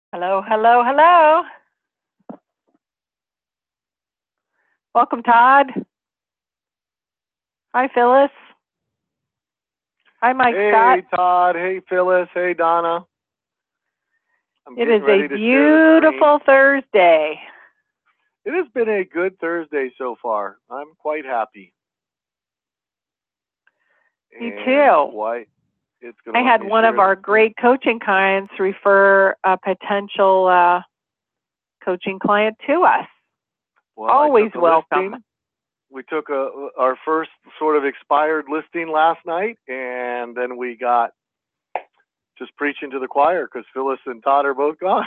Hello, hello, hello. Welcome, Todd. Hi, Phyllis. Hi, Mike Scott. Hey, Todd. Hey, Phyllis. Hey, Donna. It is a beautiful Thursday. It has been a good Thursday so far. I'm quite happy. Me too. I had one of our great coaching clients refer a potential coaching client to us. Well, always welcome. We took our first sort of expired listing last night, and then we got just preaching to the choir because Phyllis and Todd are both gone.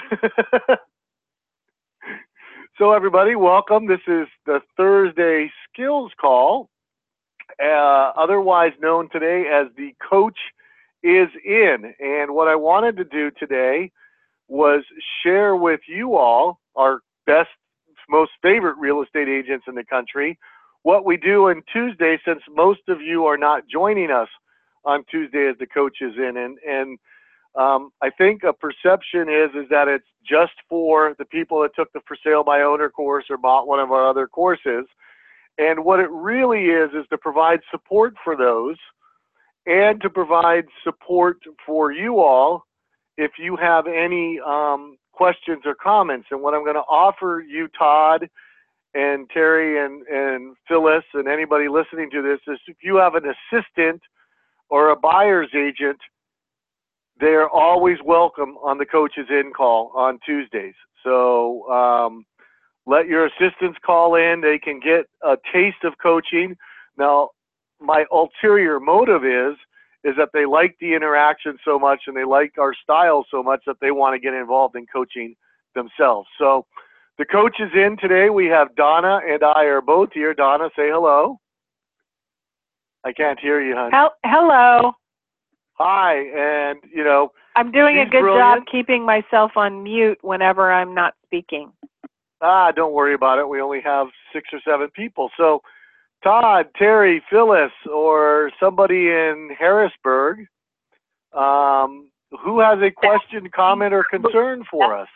So everybody, welcome. This is the Thursday Skills Call, otherwise known today as the Coach is In. And what I wanted to do today was share with you all, our best, most favorite real estate agents in the country, what we do on Tuesday, since most of you are not joining us on Tuesday as the Coach is In. And I think a perception is that it's just for the people that took the For Sale by Owner course or bought one of our other courses. And what it really is to provide support for those and to provide support for you all if you have any questions or comments. And what I'm going to offer you, Todd and Terry and Phyllis and anybody listening to this, is if you have an assistant or a buyer's agent, they're always welcome on the Coach is In call on Tuesdays. So let your assistants call in. They can get a taste of coaching. Now, my ulterior motive is that they like the interaction so much and they like our style so much that they want to get involved in coaching themselves. So the Coach is In today. We have Donna and I are both here. Donna, say hello. I can't hear you, hon. Hello. Hi, and I'm doing a good job keeping myself on mute whenever I'm not speaking. Don't worry about it. We only have 6 or 7 people. So Todd, Terry, Phyllis, or somebody in Harrisburg, who has a question, comment, or concern for us?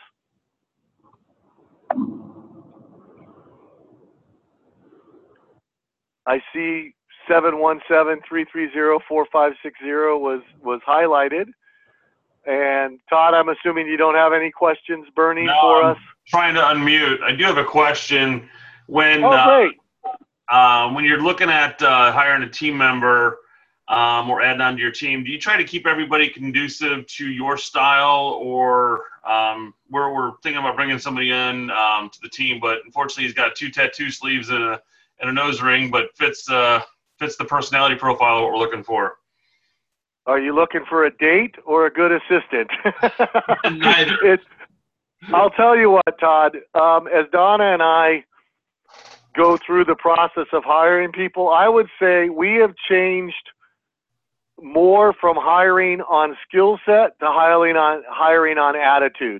I see 717-330-4560 was highlighted. And Todd, I'm assuming you don't have any questions burning for us? Trying to unmute. I do have a question. When you're looking at hiring a team member or adding on to your team, do you try to keep everybody conducive to your style, or where we're thinking about bringing somebody in to the team, but unfortunately he's got 2 tattoo sleeves and a nose ring, but fits the personality profile of what we're looking for? Are you looking for a date or a good assistant? Neither. I'll tell you what, Todd, as Donna and I go through the process of hiring people, I would say we have changed more from hiring on skill set to hiring on attitude.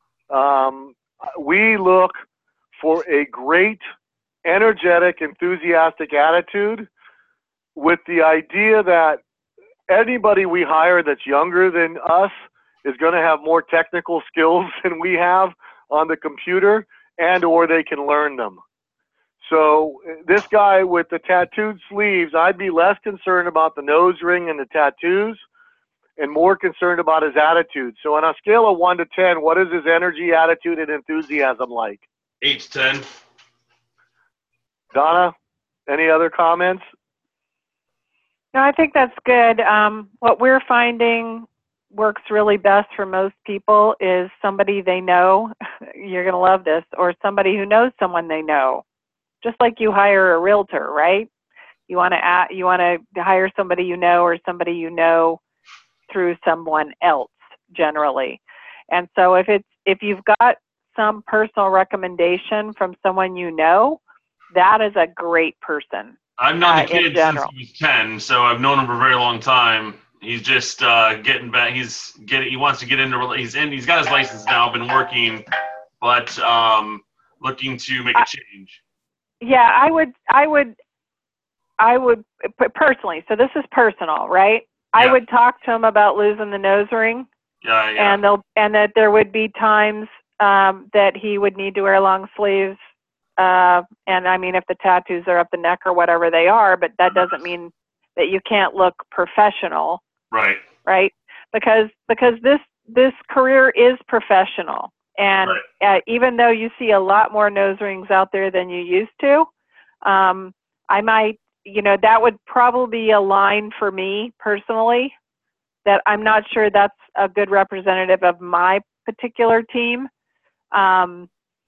We look for a great, energetic, enthusiastic attitude with the idea that anybody we hire that's younger than us is going to have more technical skills than we have on the computer, and or they can learn them. So this guy with the tattooed sleeves, I'd be less concerned about the nose ring and the tattoos and more concerned about his attitude. So on a scale of 1 to 10, what is his energy, attitude, and enthusiasm like? 8 to 10. Donna, any other comments? No, I think that's good. What we're finding works really best for most people is somebody they know. You're going to love this. Or somebody who knows someone they know. Just like you hire a realtor, right? You want to hire somebody you know, or somebody you know through someone else generally. And so if you've got some personal recommendation from someone you know, that is a great person. I've known the kid since he was 10, so I've known him for a very long time. He's just getting back. He wants to get into. He's got his license now. Been working, but looking to make a change. Yeah, I would personally. So this is personal, right? Yeah. I would talk to him about losing the nose ring Yeah, yeah. And that there would be times that he would need to wear long sleeves. And I mean, if the tattoos are up the neck or whatever they are, but that doesn't mean that you can't look professional. Right. Right. Because this career is professional. And even though you see a lot more nose rings out there than you used to, I might, that would probably be a line for me personally, that I'm not sure that's a good representative of my particular team. And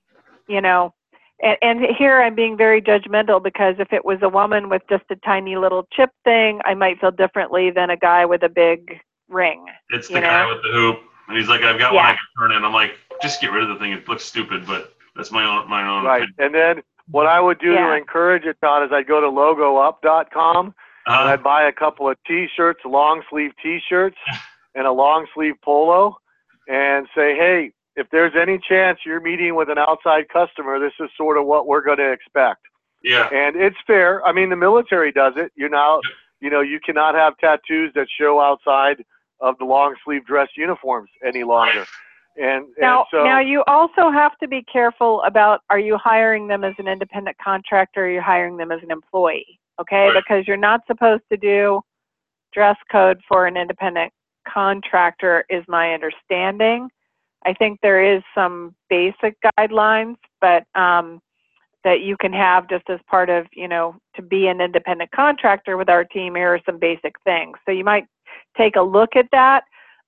here I'm being very judgmental, because if it was a woman with just a tiny little chip thing, I might feel differently than a guy with a big ring. It's the guy with the hoop, and he's like, I've got one I can turn in. I'm like, just get rid of the thing. It looks stupid, but that's my own right opinion. And then what I would do to encourage it, Todd, is I'd go to logoup.com and I'd buy a couple of T-shirts, long sleeve T-shirts, and a long sleeve polo, and say, hey, if there's any chance you're meeting with an outside customer, this is sort of what we're going to expect. Yeah. And it's fair. I mean, the military does it. You cannot have tattoos that show outside of the long sleeve dress uniforms any longer. Right. And now so you also have to be careful about, are you hiring them as an independent contractor, or are you hiring them as an employee? Okay. Right. Because you're not supposed to do dress code for an independent contractor, is my understanding. I think there is some basic guidelines, but that you can have just as part of, to be an independent contractor with our team, here are some basic things. So you might take a look at that.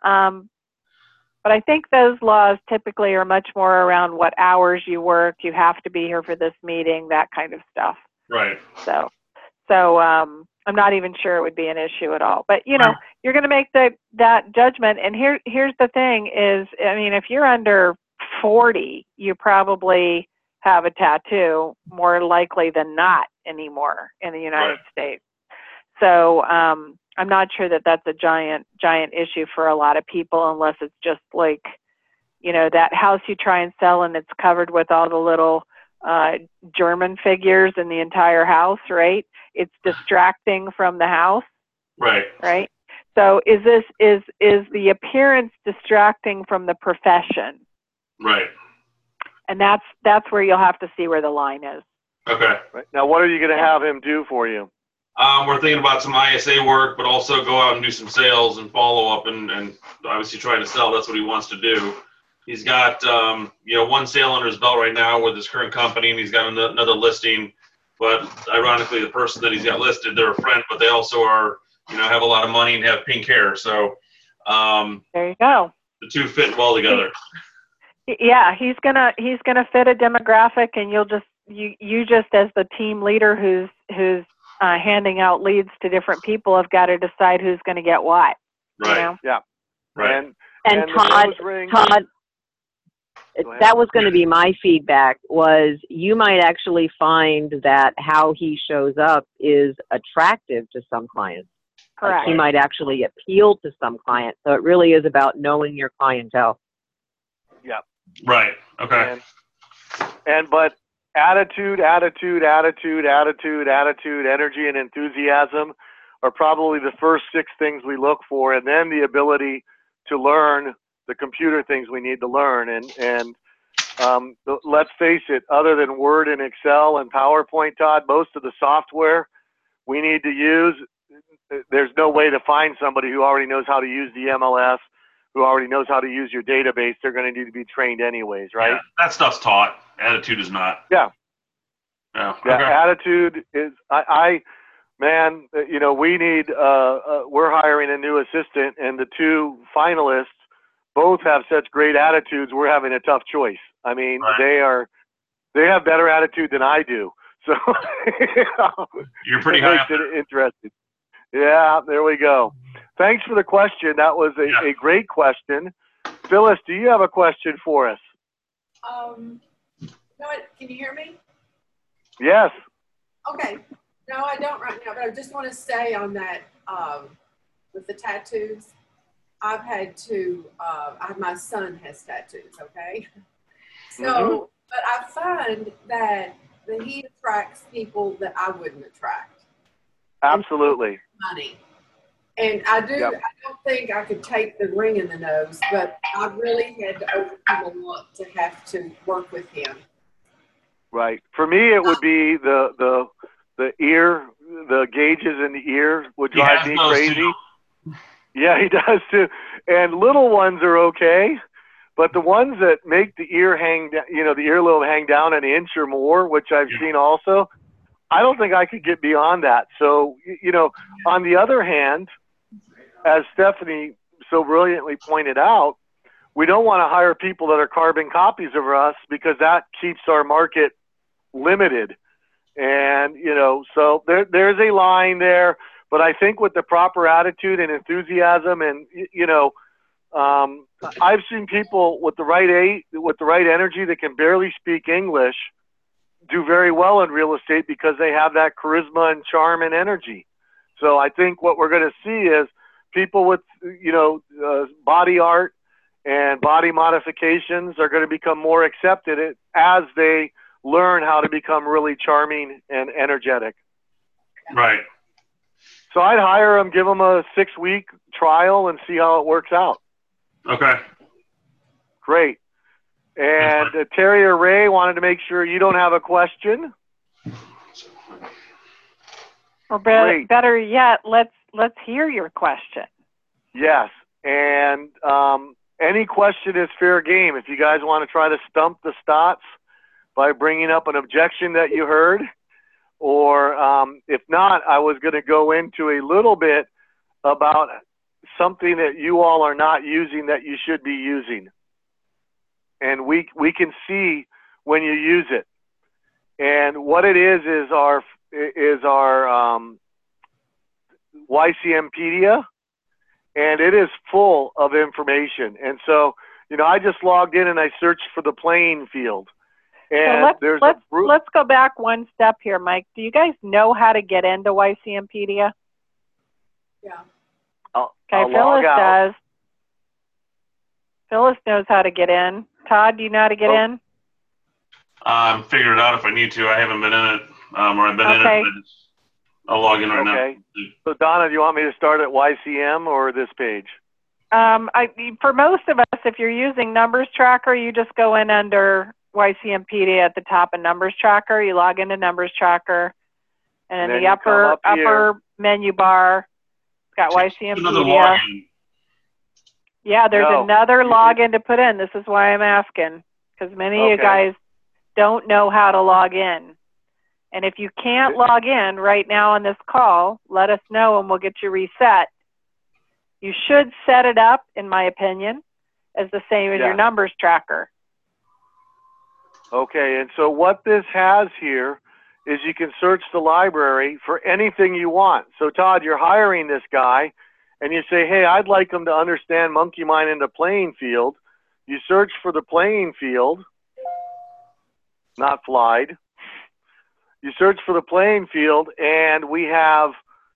But I think those laws typically are much more around what hours you work, you have to be here for this meeting, that kind of stuff. Right. So I'm not even sure it would be an issue at all. But, you're going to make that judgment. And here's the thing is, I mean, if you're under 40, you probably have a tattoo more likely than not anymore in the United States. So I'm not sure that that's a giant issue for a lot of people, unless it's just like, that house you try and sell and it's covered with all the little German figures in the entire house, right? It's distracting from the house. Right. Right. So is the appearance distracting from the profession? Right. And that's where you'll have to see where the line is. Okay. Right. Now, what are you going to have him do for you? We're thinking about some ISA work, but also go out and do some sales and follow up, and obviously trying to sell. That's what he wants to do. He's got one sale under his belt right now with his current company, and he's got another listing. But ironically, the person that he's got listed, they're a friend, but they also are, have a lot of money and have pink hair. So there you go. The two fit well together. Yeah, he's gonna fit a demographic, and you just as the team leader who's handing out leads to different people have got to decide who's going to get what. Right. Yeah. Right. And Todd, that was going to be my feedback, was you might actually find that how he shows up is attractive to some clients. Correct. Like he might actually appeal to some clients. So it really is about knowing your clientele. Yeah. Right. Okay. But attitude, energy and enthusiasm are probably the first 6 things we look for, and then the ability to learn the computer things we need to learn. And let's face it, other than Word and Excel and PowerPoint, Todd, most of the software we need to use, there's no way to find somebody who already knows how to use the MLS, who already knows how to use your database. They're going to need to be trained anyways, right? Yeah, that stuff's taught. Attitude is not. Yeah. Yeah. Okay. Yeah. Attitude is, we need, we're hiring a new assistant, and the 2 finalists both have such great attitudes. We're having a tough choice. I mean, right. they have better attitude than I do. So you're pretty high up there. Interested. Yeah, there we go. Thanks for the question. That was a great question. Phyllis, do you have a question for us? No, can you hear me? Yes. Okay. No, I don't right now, but I just want to say on that, with the tattoos, I've had to, my son has tattoos, okay? So, but I find that he attracts people that I wouldn't attract. Absolutely. Money. And I don't think I could take the ring in the nose, but I really had to overcome a lot to have to work with him. Right. For me, it would be the ear, the gauges in the ear would drive me crazy. Too. Yeah, he does too. And little ones are okay, but the ones that make the ear hang down, the earlobe hang down an inch or more, which I've seen also, I don't think I could get beyond that. So, on the other hand, as Stephanie so brilliantly pointed out, we don't want to hire people that are carbon copies of us because that keeps our market limited. And, so there's a line there, but I think with the proper attitude and enthusiasm and, I've seen people with the right energy that can barely speak English do very well in real estate because they have that charisma and charm and energy. So I think what we're going to see is people with, body art and body modifications are going to become more accepted as they learn how to become really charming and energetic. Right. So I'd hire them, give them a 6-week trial and see how it works out. Okay. Great. And Terry or Ray wanted to make sure you don't have a question. Or better yet, let's hear your question. Yes. And any question is fair game. If you guys want to try to stump the Stotts by bringing up an objection that you heard, or if not, I was going to go into a little bit about something that you all are not using that you should be using. And we can see when you use it. And what it is our YCMpedia, and it is full of information. And so, I just logged in and I searched for the playing field. And so let's go back one step here, Mike. Do you guys know how to get into YCMpedia? Yeah. Okay, Phyllis does. Phyllis knows how to get in. Todd, do you know how to get in? Figure it out if I need to. I haven't been in it, or I've been in it. I'll log in right now. Okay. So Donna, do you want me to start at YCM or this page? For most of us, if you're using Numbers Tracker, you just go in under YCMpedia at the top of Numbers Tracker. You log into Numbers Tracker, and in the upper menu bar, it's got YCMpedia. Yeah, there's another login to put in. This is why I'm asking, because many of you guys don't know how to log in. And if you can't log in right now on this call, let us know and we'll get you reset. You should set it up, in my opinion, as the same as your Numbers Tracker. Okay, and so what this has here is you can search the library for anything you want. So Todd, you're hiring this guy, and you say, hey, I'd like him to understand Monkey Mind in the playing field. You search for the playing field, not Flied. You search for the playing field, and we have,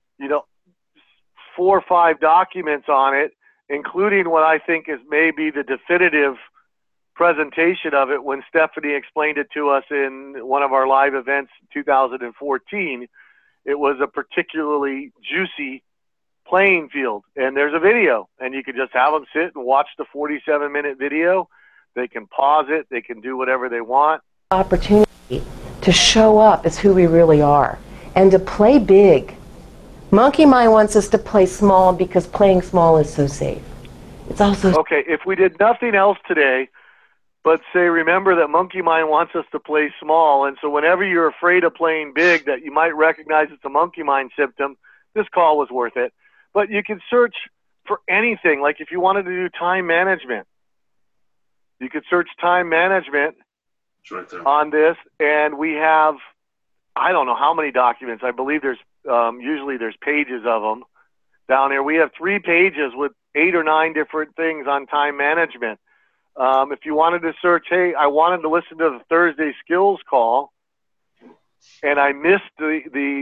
4 or 5 documents on it, including what I think is maybe the definitive presentation of it when Stephanie explained it to us in one of our live events in 2014. It was a particularly juicy playing field, and there's a video, and you can just have them sit and watch the 47-minute video. They can pause it. They can do whatever they want. Opportunity to show up as who we really are and to play big. Monkey Mind wants us to play small because playing small is so safe. It's also okay. If we did nothing else today but say, remember that Monkey Mind wants us to play small, and so whenever you're afraid of playing big that you might recognize it's a Monkey Mind symptom, this call was worth it. But you can search for anything. Like if you wanted to do time management, you could search time management on this, and we have, I don't know how many documents. I believe there's usually there's pages of them down here. We have 3 pages with 8 or 9 different things on time management. If you wanted to search, hey, I wanted to listen to the Thursday skills call, and I missed I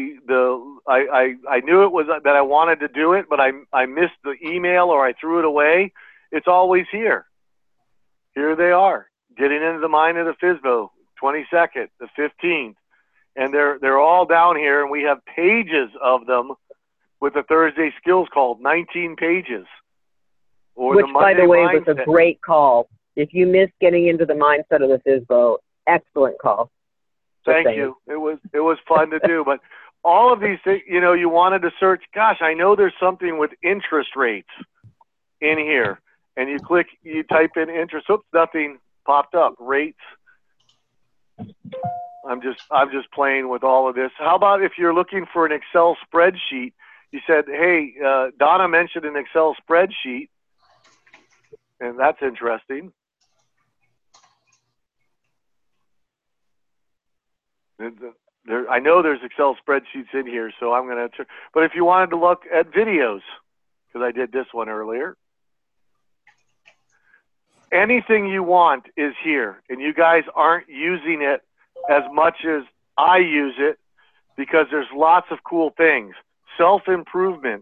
knew it was that I wanted to do it, but I missed the email or I threw it away. It's always here. Here they are, getting into the mind of the FSBO, 22nd, the 15th, and they're all down here, and we have pages of them with the Thursday skills call, 19 pages. Or Which, the Monday by the way, mindset. was a great call. If you missed getting into the mindset of the FSBO, excellent call. Thank you. It was fun to do. But all of these things, you know, you wanted to search, gosh, I know there's something with interest rates in here. And you type in interest, oops, nothing popped up. Rates. I'm just playing with all of this. How about if you're looking for an Excel spreadsheet? You said, hey, Donna mentioned an Excel spreadsheet, and that's interesting. I know there's Excel spreadsheets in here, so I'm going to. But if you wanted to look at videos, because I did this one earlier, anything you want is here, and you guys aren't using it as much as I use it because there's lots of cool things. Self-improvement.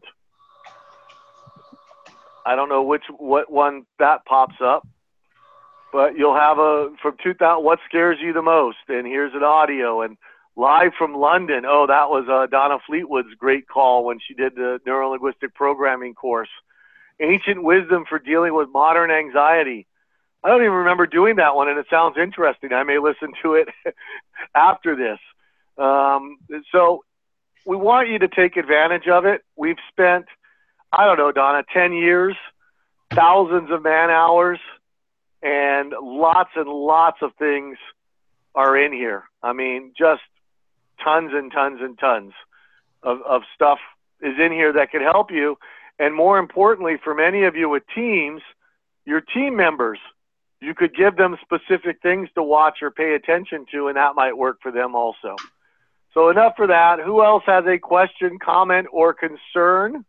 I don't know what one that pops up, but you'll have from 2000, what scares you the most? And here's an audio. And live from London. Oh, that was Donna Fleetwood's great call when she did the Neuro-Linguistic Programming course. Ancient wisdom for dealing with modern anxiety. I don't even remember doing that one, and it sounds interesting. I may listen to it after this. So we want you to take advantage of it. We've spent, I don't know, Donna, 10 years, thousands of man hours, and lots of things are in here. I mean, just tons and tons and tons of stuff is in here that could help you. And more importantly, for many of you with teams, your team members, you could give them specific things to watch or pay attention to, and that might work for them also. So enough for that. Who else has a question, comment, or concern?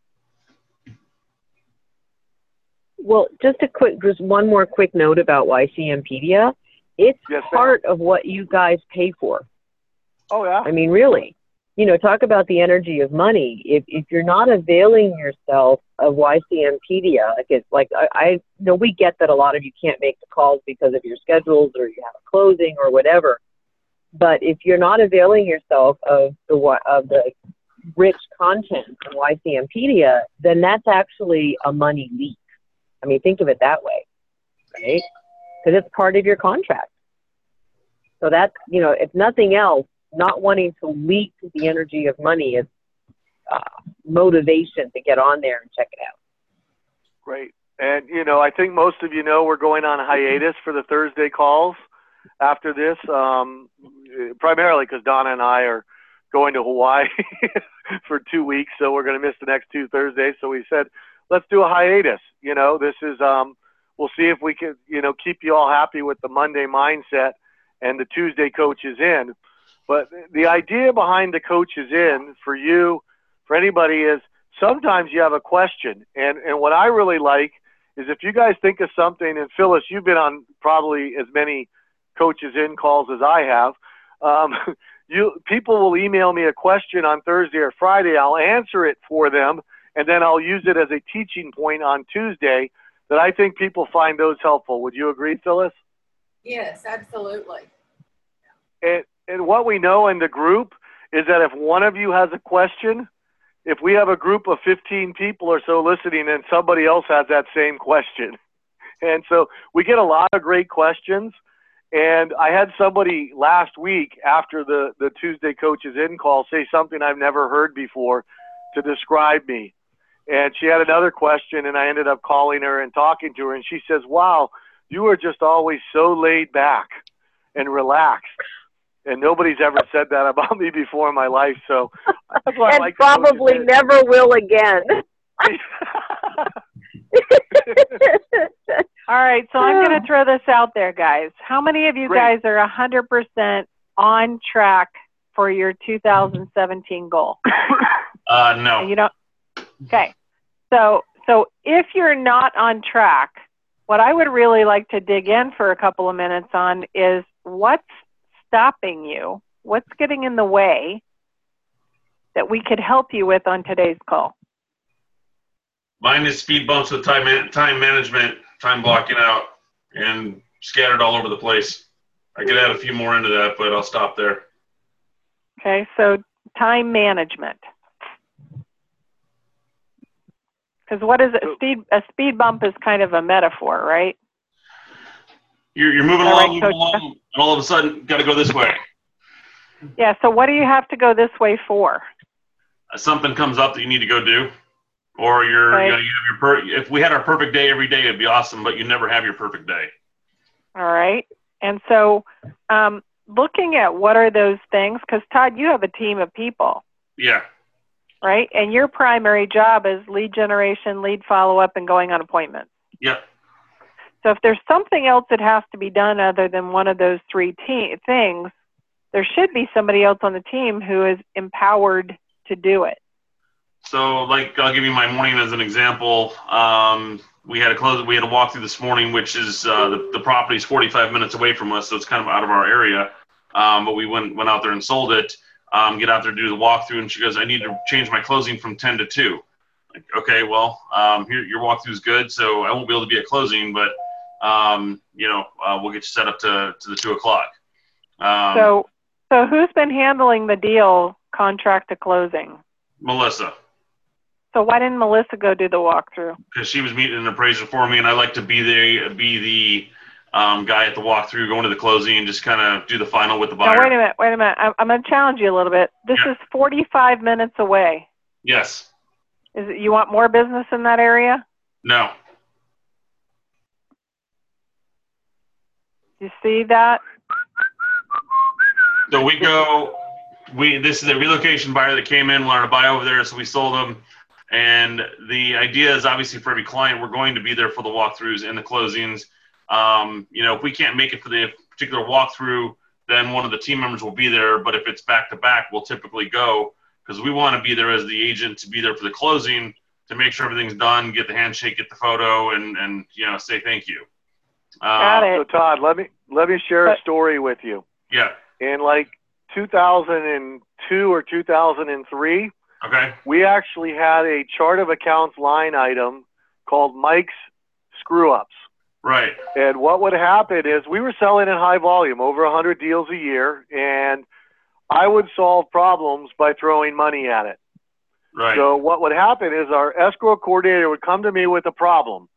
Well, just one more quick note about YCMpedia. It's part of what you guys pay for. Oh, yeah. I mean, really. You know, talk about the energy of money. If you're not availing yourself of YCMpedia, I know we get that a lot of you can't make the calls because of your schedules or you have a closing or whatever. But if you're not availing yourself of the rich content from YCMpedia, then that's actually a money leak. I mean, think of it that way, right? Because it's part of your contract. So that's, you know, if nothing else, not wanting to leak the energy of money is motivation to get on there and check it out. Great. And, you know, I think most of you know we're going on a hiatus for the Thursday calls after this, primarily because Donna and I are going to Hawaii for 2 weeks, so we're going to miss the next 2 Thursdays. So we said, let's do a hiatus. You know, this is, we'll see if we can, you know, keep you all happy with the Monday mindset and the Tuesday coaches in. But the idea behind the coaches in for you, for anybody, is sometimes you have a question. And what I really like is if you guys think of something, and Phyllis, you've been on probably as many coaches in calls as I have. People will email me a question on Thursday or Friday. I'll answer it for them, and then I'll use it as a teaching point on Tuesday that I think people find those helpful. Would you agree, Phyllis? Yes, absolutely. And what we know in the group is that if one of you has a question, if we have a group of 15 people or so listening, and somebody else has that same question. And so we get a lot of great questions. And I had somebody last week after the Tuesday Coaches In call say something I've never heard before to describe me. And she had another question, and I ended up calling her and talking to her. And she says, wow, you are just always so laid back and relaxed. And nobody's ever said that about me before in my life. So that's why I like probably never will again. All right, so I'm going to throw this out there, guys. How many of you guys are 100% on track for your 2017 goal? No. You don't. Okay. So if you're not on track, what I would really like to dig in for a couple of minutes on is what's stopping you, what's getting in the way that we could help you with on today's call. Mine is speed bumps with time management, time blocking out, and scattered all over the place. I could add a few more into that, but I'll stop there. Okay, so time management. Because what is it? A speed bump is kind of a metaphor, right? You're moving along, and all of a sudden, got to go this way. Yeah. So what do you have to go this way for? Something comes up that you need to go do, or if we had our perfect day every day, it'd be awesome. But you never have your perfect day. All right. And so, looking at what are those things? Because Todd, you have a team of people. Yeah. Right. And your primary job is lead generation, lead follow up, and going on appointments. Yeah. So if there's something else that has to be done other than one of those three things, there should be somebody else on the team who is empowered to do it. So, like, I'll give you my morning as an example. We had a walkthrough this morning, which is the property's 45 minutes away from us, so it's kind of out of our area. But we went out there and sold it. Get out there to do the walkthrough, and she goes, "I need to change my closing from 10 to 2." Like, okay, well, here your walkthrough's good, so I won't be able to be at closing, but we'll get you set up to the 2 o'clock. So who's been handling the deal contract to closing? Melissa. So why didn't Melissa go do the walkthrough? Because she was meeting an appraiser for me, and I like to be the guy at the walkthrough, going to the closing, and just kind of do the final with the buyer. Now, wait a minute. I'm going to challenge you a little bit. This is 45 minutes away. Yes. You want more business in that area? No. You see that? So this is a relocation buyer that came in, wanted to buy over there, so we sold them. And the idea is obviously for every client, we're going to be there for the walkthroughs and the closings. If we can't make it for the particular walkthrough, then one of the team members will be there. But if it's back to back, we'll typically go because we want to be there as the agent to be there for the closing to make sure everything's done, get the handshake, get the photo, and say thank you. Got it. So Todd, let me share a story with you. Yeah. In like 2002 or 2003, okay, we actually had a chart of accounts line item called Mike's Screw Ups. Right. And what would happen is we were selling in high volume, over 100 deals a year, and I would solve problems by throwing money at it. Right. So what would happen is our escrow coordinator would come to me with a problem,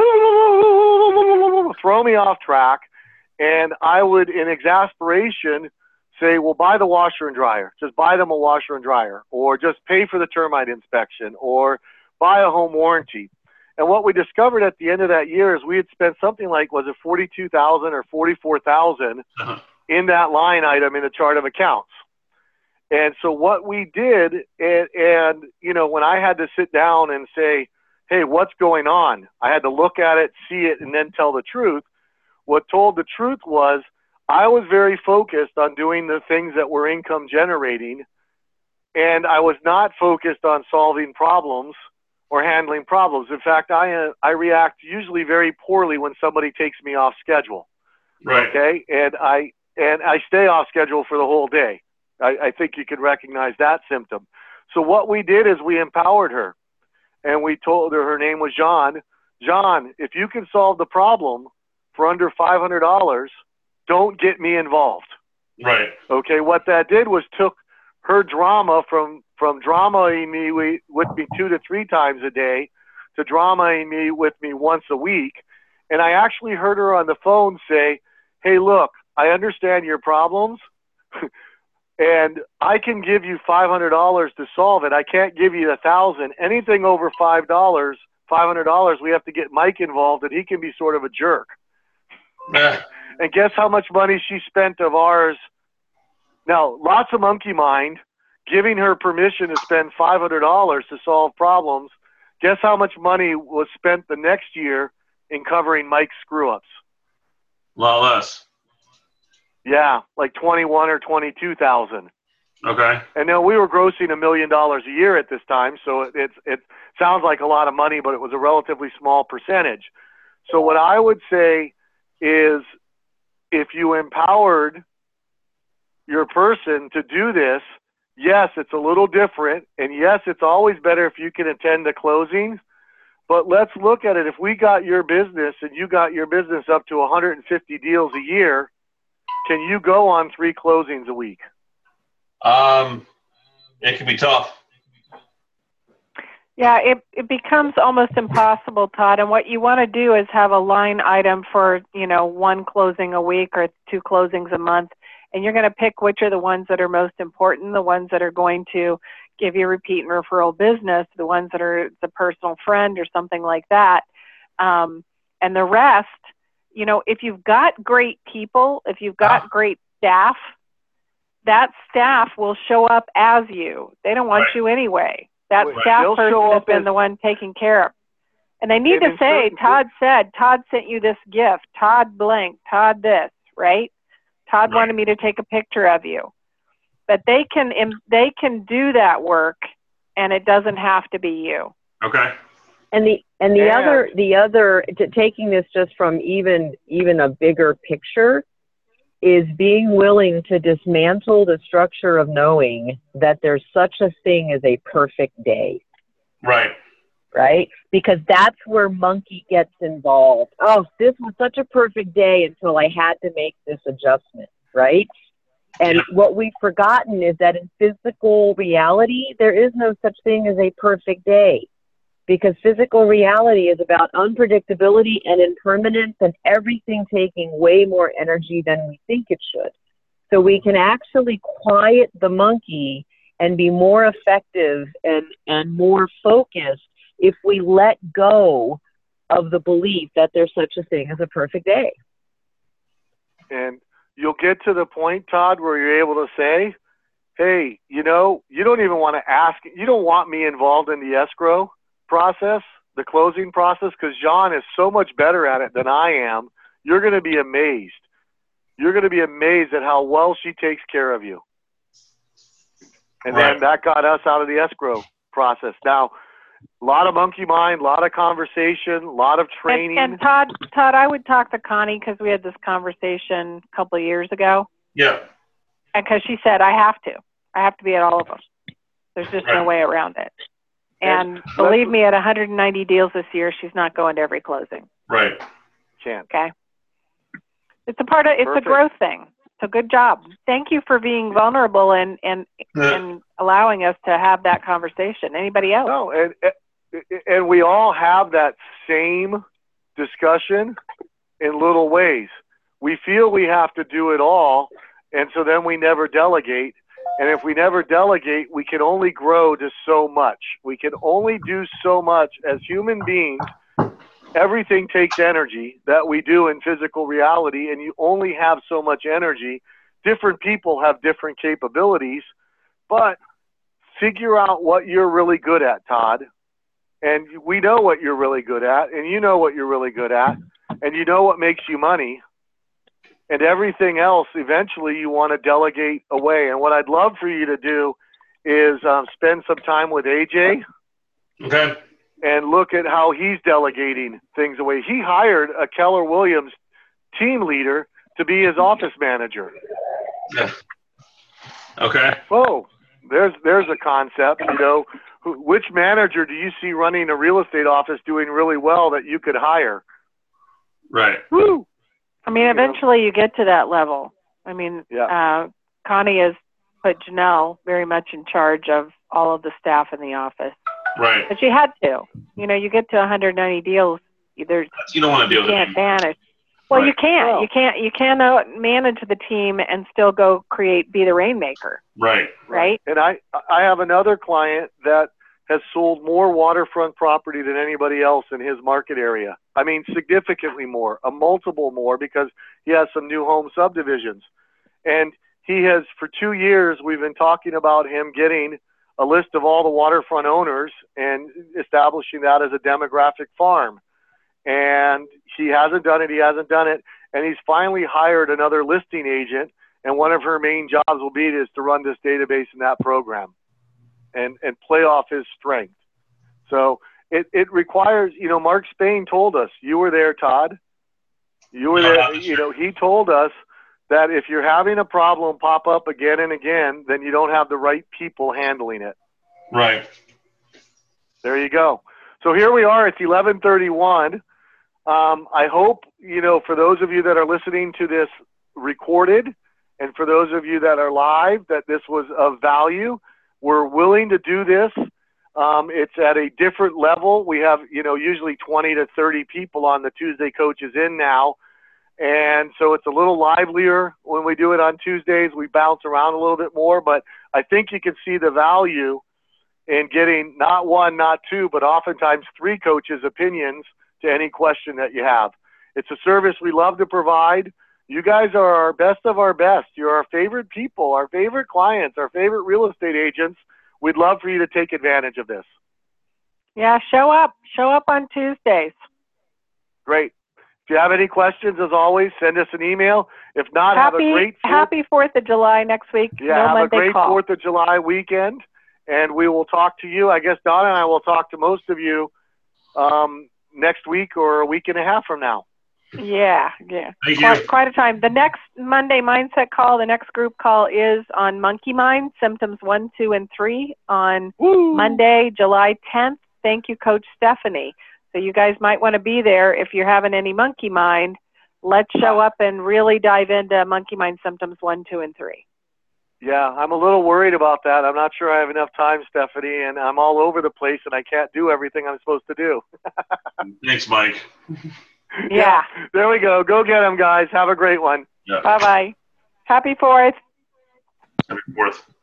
throw me off track, and I would, in exasperation, say, well, buy the washer and dryer. Just buy them a washer and dryer, or just pay for the termite inspection, or buy a home warranty. And what we discovered at the end of that year is we had spent something like, was it $42,000 or $44,000 in that line item in the chart of accounts. And so what we did, and when I had to sit down and say, hey, what's going on? I had to look at it, see it, and then tell the truth. What told the truth was I was very focused on doing the things that were income generating, and I was not focused on solving problems or handling problems. In fact, I react usually very poorly when somebody takes me off schedule. Right. Okay, and I stay off schedule for the whole day. I think you can recognize that symptom. So what we did is we empowered her, and we told her name was John. John, if you can solve the problem for under $500, don't get me involved. Right. Okay, what that did was took her drama from dramaing me with me 2 to 3 times a day to dramaing me with me once a week. And I actually heard her on the phone say, hey, look, I understand your problems, and I can give you $500 to solve it. I can't give you $1,000. Anything over $500, we have to get Mike involved, and he can be sort of a jerk. Yeah. And guess how much money she spent of ours? Now, lots of monkey mind, giving her permission to spend $500 to solve problems. Guess how much money was spent the next year in covering Mike's screw-ups? A lot less. Yeah, like 21 or 22,000. Okay. And now we were grossing $1 million a year at this time, so it sounds like a lot of money, but it was a relatively small percentage. So what I would say is, if you empowered your person to do this, yes, it's a little different, and yes, it's always better if you can attend the closings, but let's look at it. If we got your business and you got your business up to 150 deals a year, can you go on 3 closings a week? It can be tough. Yeah, it becomes almost impossible, Todd. And what you want to do is have a line item for, one closing a week or 2 closings a month. And you're going to pick which are the ones that are most important, the ones that are going to give you repeat and referral business, the ones that are the personal friend or something like that. And the rest, if you've got great people, if you've got great staff, that staff will show up as you. They don't want you anyway. That staff person has been the one taking care of. And they need to say, Todd sent you this gift, Todd blank, Todd this, right? Todd wanted me to take a picture of you. But they can do that work, and it doesn't have to be you. Okay. And the other taking this just from even a bigger picture is being willing to dismantle the structure of knowing that there's such a thing as a perfect day. Right. Right? Because that's where monkey gets involved. Oh, this was such a perfect day until I had to make this adjustment, right? And what we've forgotten is that in physical reality, there is no such thing as a perfect day. Because physical reality is about unpredictability and impermanence and everything taking way more energy than we think it should. So we can actually quiet the monkey and be more effective and more focused if we let go of the belief that there's such a thing as a perfect day. And you'll get to the point, Todd, where you're able to say, hey, you don't even want to ask, you don't want me involved in the escrow process, the closing process, because John is so much better at it than I am. You're going to be amazed. You're going to be amazed at how well she takes care of you. And then that got us out of the escrow process. Now, a lot of monkey mind, a lot of conversation, a lot of training. And Todd, I would talk to Connie because we had this conversation a couple of years ago. Yeah. And because she said, I have to be at all of them. There's just no way around it. And believe me, at 190 deals this year, she's not going to every closing. Right. Can't. Okay. It's a growth thing. So good job. Thank you for being vulnerable and allowing us to have that conversation. Anybody else? No, and we all have that same discussion in little ways. We feel we have to do it all, and so then we never delegate. And if we never delegate, we can only grow to so much. We can only do so much as human beings. Everything takes energy that we do in physical reality, and you only have so much energy. Different people have different capabilities, but figure out what you're really good at, Todd. And we know what you're really good at, and you know what you're really good at, and you know what makes you money. And everything else, eventually you want to delegate away. And what I'd love for you to do is spend some time with AJ. Okay. And look at how he's delegating things away. He hired a Keller Williams team leader to be his office manager. Yeah. Okay. Oh, there's a concept. Which manager do you see running a real estate office doing really well that you could hire? Right. Woo! I mean, eventually you get to that level. I mean, Connie has put Janelle very much in charge of all of the staff in the office. Right. But she had to. You get to 190 deals. You don't want to deal with it. You can't manage. Well, you can't. Well, you cannot manage the team and still go be the rainmaker. Right. Right. And I have another client that has sold more waterfront property than anybody else in his market area. I mean, significantly more, a multiple more, because he has some new home subdivisions. And he has, for 2 years, we've been talking about him getting a list of all the waterfront owners and establishing that as a demographic farm. And he hasn't done it. And he's finally hired another listing agent. And one of her main jobs will be to run this database and that program and play off his strength. So it requires, Mark Spain told us, you were there, Todd. You were there. He told us that if you're having a problem pop up again and again, then you don't have the right people handling it. Right. There you go. So here we are. It's 11:31. I hope, for those of you that are listening to this recorded and for those of you that are live, that this was of value. We're willing to do this. It's at a different level. We have, usually 20 to 30 people on the Tuesday Coaches In now. And so it's a little livelier when we do it on Tuesdays. We bounce around a little bit more, but I think you can see the value in getting not one, not two, but oftentimes 3 coaches' opinions to any question that you have. It's a service we love to provide. You guys are our best of our best. You're our favorite people, our favorite clients, our favorite real estate agents. We'd love for you to take advantage of this. Yeah, show up. Show up on Tuesdays. Great. If you have any questions, as always, send us an email. If not, have a great Happy 4th of July next week. Yeah, no have Monday a great call. 4th of July weekend, and we will talk to you. I guess Donna and I will talk to most of you next week or a week and a half from now. Yeah. Thank you. Quite a time. The next Monday mindset call, the next group call is on Monkey Mind, symptoms 1, 2, and 3 on Monday, July 10th. Thank you, Coach Stephanie. So you guys might want to be there if you're having any monkey mind. Let's show up and really dive into monkey mind symptoms 1, 2, and 3. Yeah, I'm a little worried about that. I'm not sure I have enough time, Stephanie, and I'm all over the place, and I can't do everything I'm supposed to do. Thanks, Mike. Yeah. There we go. Go get them, guys. Have a great one. Yeah. Bye-bye. Happy 4th. Happy 4th.